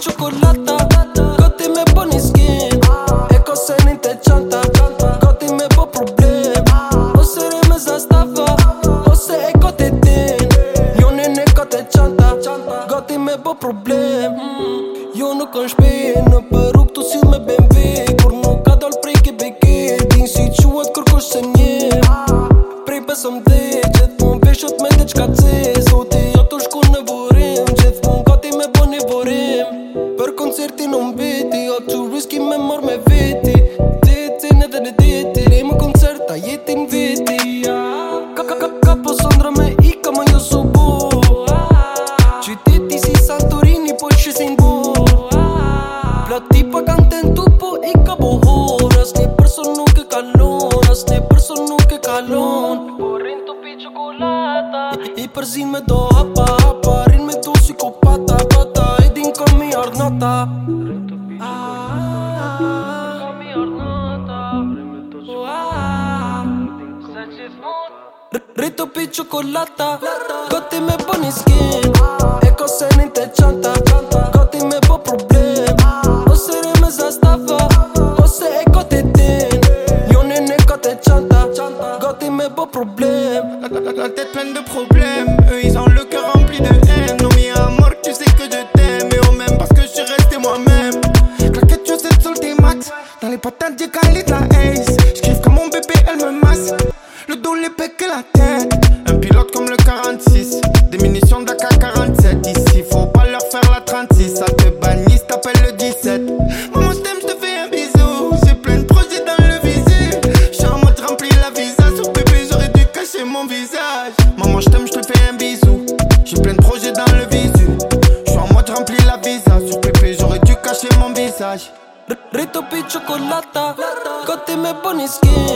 cioccolata, cotti me buoni skin. E cose in te chanta, cotti me po problem. O se reme za stava, o se e cotte din. Io ne cotte chanta, cotti me po problem. Io nu kon shpejt në peruk tu sill me BMW. Kur nuk ka dal prej ke beke, din si quat kërkosh se nje. Prej besëm dhe gjithmon veshët me të qka ce. Zoti jo të shku në burim, gjithmon gati me bo një burim. Për koncertin në mbeti, o të riski me mor me veti. Detin edhe në deti, rej më koncert a jetin veti. Ka po sondra me ika ma jo subo. Qyteti si Santorini po shesin bo. Plot tipa kanë tentu po i ka bohor. As një person nuk e kalon, as një person nuk e kalon. Po rin të pi qokolata, I përzin me do hapa, hapa. Rin me do psikopata, pata. E din ka mi arnata. Rin të pi qokolata, ka mi arnata. Rin me do Rito pi cioccolata, cotti me buoni skin. E cose in te chanta, cotti me po problem. O se reme za stava, o se e cotte din. Io ne cotte chanta, cotti me po problem. La tête pleine de problèmes, eux ils ont le cœur rempli de haine. Non mais à mort tu sais que je t'aime, et au même parce que je suis resté moi-même. Claquette tu sais sur tes max, dans les patates j'ai calé de la ace. J'kiffe comme mon bébé elle me masse, le dos les pecs et la tête. Un pilote comme le 46, des munitions d'AK-47. Ici faut pas leur faire la 36, ça te bannit, t'appelle le 17. Maman je t'aime, je te fais un bisou, j'ai plein de projets dans le visu. J'suis en mode rempli la visa, sur bébé j'aurais dû cacher mon visage. Maman je t'aime, je te fais un bisou, j'ai plein de projets dans le visu. J'suis en mode rempli la visa, sur bébé j'aurais dû cacher mon visage. Rito pi cioccolata, cotti me buoni skin.